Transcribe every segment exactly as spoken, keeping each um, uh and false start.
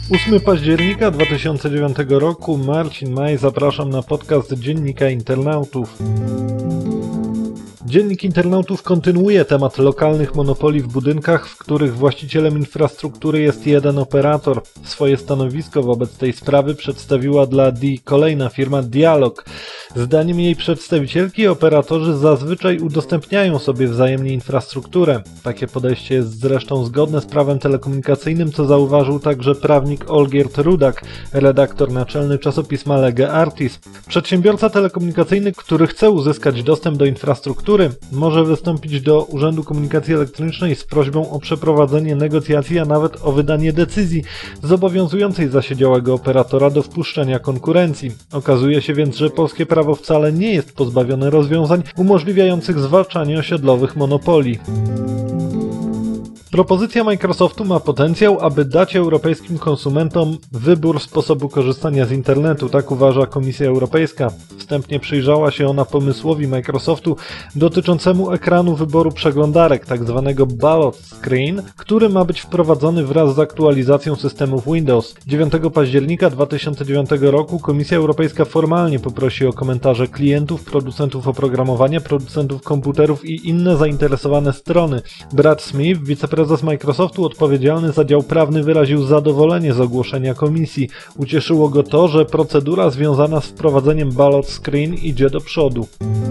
ósmego października dwa tysiące dziewiątego roku, Marcin Maj, zapraszam na podcast Dziennika Internautów. Dziennik Internautów kontynuuje temat lokalnych monopoli w budynkach, w których właścicielem infrastruktury jest jeden operator. Swoje stanowisko wobec tej sprawy przedstawiła dla D kolejna firma Dialog. Zdaniem jej przedstawicielki operatorzy zazwyczaj udostępniają sobie wzajemnie infrastrukturę. Takie podejście jest zresztą zgodne z prawem telekomunikacyjnym, co zauważył także prawnik Olgierd Rudak, redaktor naczelny czasopisma Lege Artis. Przedsiębiorca telekomunikacyjny, który chce uzyskać dostęp do infrastruktury, może wystąpić do Urzędu Komunikacji Elektronicznej z prośbą o przeprowadzenie negocjacji, a nawet o wydanie decyzji zobowiązującej zasiedziałego operatora do wpuszczenia konkurencji. Okazuje się więc, że polskie prawo wcale nie jest pozbawione rozwiązań umożliwiających zwalczanie osiedlowych monopoli. Propozycja Microsoftu ma potencjał, aby dać europejskim konsumentom wybór sposobu korzystania z internetu, tak uważa Komisja Europejska. Wstępnie przyjrzała się ona pomysłowi Microsoftu dotyczącemu ekranu wyboru przeglądarek, tzw. ballot screen, który ma być wprowadzony wraz z aktualizacją systemów Windows. dziewiątego października dwa tysiące dziewiątego roku Komisja Europejska formalnie poprosi o komentarze klientów, producentów oprogramowania, producentów komputerów i inne zainteresowane strony. Brad Smith, wiceprezes Prezes Microsoftu odpowiedzialny za dział prawny, wyraził zadowolenie z ogłoszenia komisji. Ucieszyło go to, że procedura związana z wprowadzeniem ballot screen idzie do przodu.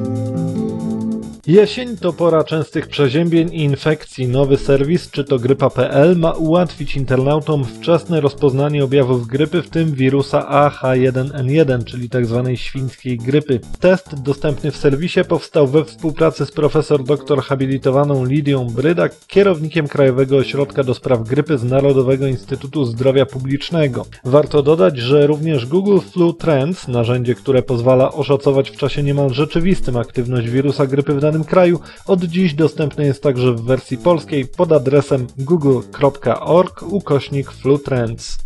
Jesień to pora częstych przeziębień i infekcji. Nowy serwis, czy to grypa kropka pe el, ma ułatwić internautom wczesne rozpoznanie objawów grypy, w tym wirusa A H jeden N jeden, czyli tzw. świńskiej grypy. Test dostępny w serwisie powstał we współpracy z profesor doktor habilitowaną Lidią Brydak, kierownikiem Krajowego Ośrodka do Spraw Grypy z Narodowego Instytutu Zdrowia Publicznego. Warto dodać, że również Google Flu Trends, narzędzie, które pozwala oszacować w czasie niemal rzeczywistym aktywność wirusa grypy w danym kraju, od dziś dostępny jest także w wersji polskiej pod adresem google kropka org ukośnik flutrends.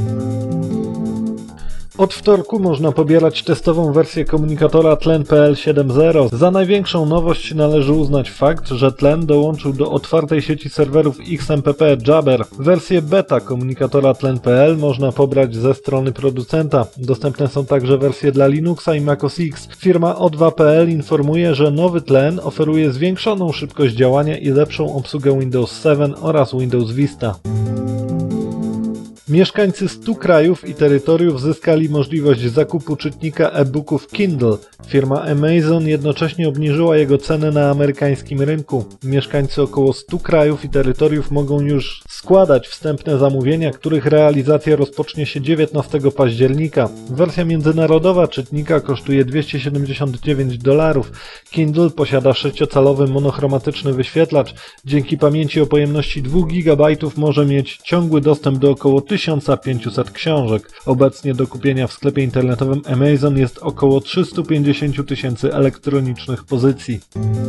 Od wtorku można pobierać testową wersję komunikatora Tlen kropka pe el siedem zero. Za największą nowość należy uznać fakt, że Tlen dołączył do otwartej sieci serwerów X M P P Jabber. Wersję beta komunikatora Tlen kropka pe el można pobrać ze strony producenta. Dostępne są także wersje dla Linuxa i Mac O S X. Firma O dwa kropka pe el informuje, że nowy Tlen oferuje zwiększoną szybkość działania i lepszą obsługę Windows siedem oraz Windows Vista. Mieszkańcy stu krajów i terytoriów zyskali możliwość zakupu czytnika e-booków Kindle. Firma Amazon jednocześnie obniżyła jego cenę na amerykańskim rynku. Mieszkańcy około stu krajów i terytoriów mogą już składać wstępne zamówienia, których realizacja rozpocznie się dziewiętnastego października. Wersja międzynarodowa czytnika kosztuje dwieście siedemdziesiąt dziewięć dolarów. Kindle posiada sześciocalowy monochromatyczny wyświetlacz. Dzięki pamięci o pojemności dwóch gigabajtów może mieć ciągły dostęp do około tysiąc pięćset książek. Obecnie do kupienia w sklepie internetowym Amazon jest około trzysta pięćdziesiąt tysięcy elektronicznych pozycji.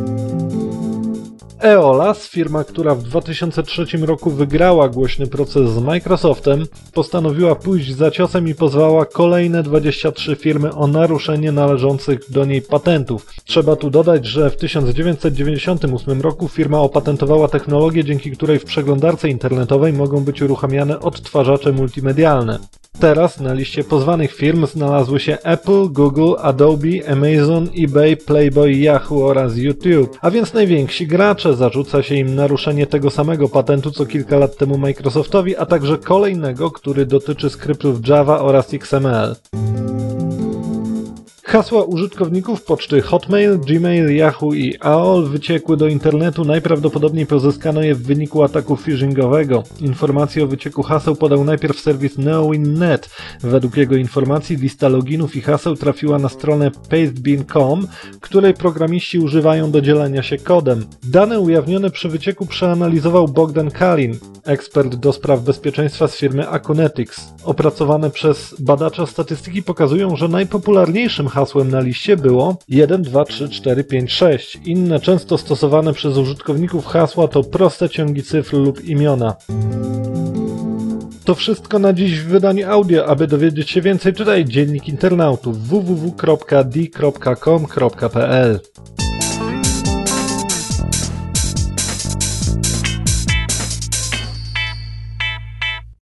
Eolas, firma, która w dwa tysiące trzecim roku wygrała głośny proces z Microsoftem, postanowiła pójść za ciosem i pozwała kolejne dwadzieścia trzy firmy o naruszenie należących do niej patentów. Trzeba tu dodać, że w tysiąc dziewięćset dziewięćdziesiątym ósmym roku firma opatentowała technologię, dzięki której w przeglądarce internetowej mogą być uruchamiane odtwarzacze multimedialne. Teraz na liście pozwanych firm znalazły się Apple, Google, Adobe, Amazon, eBay, Playboy, Yahoo oraz YouTube. A więc najwięksi gracze, zarzuca się im naruszenie tego samego patentu co kilka lat temu Microsoftowi, a także kolejnego, który dotyczy skryptów Java oraz X M L. Hasła użytkowników poczty Hotmail, Gmail, Yahoo i A O L wyciekły do internetu. Najprawdopodobniej pozyskano je w wyniku ataku phishingowego. Informacje o wycieku haseł podał najpierw serwis Neowin kropka net. Według jego informacji lista loginów i haseł trafiła na stronę pastebin kropka com, której programiści używają do dzielenia się kodem. Dane ujawnione przy wycieku przeanalizował Bogdan Kalin, ekspert do spraw bezpieczeństwa z firmy Akunetics. Opracowane przez badacza statystyki pokazują, że najpopularniejszym hasłem na liście było jeden, dwa, trzy, cztery, pięć, sześć. Inne często stosowane przez użytkowników hasła to proste ciągi cyfr lub imiona. To wszystko na dziś w wydaniu audio. Aby dowiedzieć się więcej, czytaj Dziennik Internautów w w w kropka d kropka com kropka p l.